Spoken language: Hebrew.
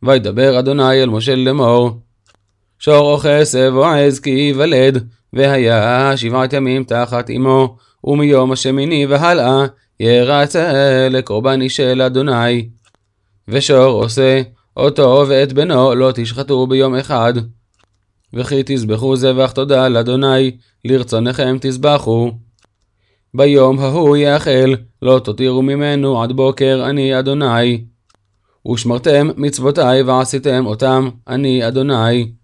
וידבר אדוני אל משה לאמור, שור או כסב או עז כי ייוולד, והיה 7 ימים תחת אמו, ומיום השמיני והלאה ירצה לקורבן אישה לאדוני. ושור עושה אותו ואת בנו לא תשחטו ביום אחד. וכי תזבחו זבח תודה לאדוני, לרצונכם תזבחו. ביום ההוא יאכל, לא תותירו ממנו עד בוקר, אני אדוני. ושמרתם מצוותי ועשיתם אותם, אני אדוני.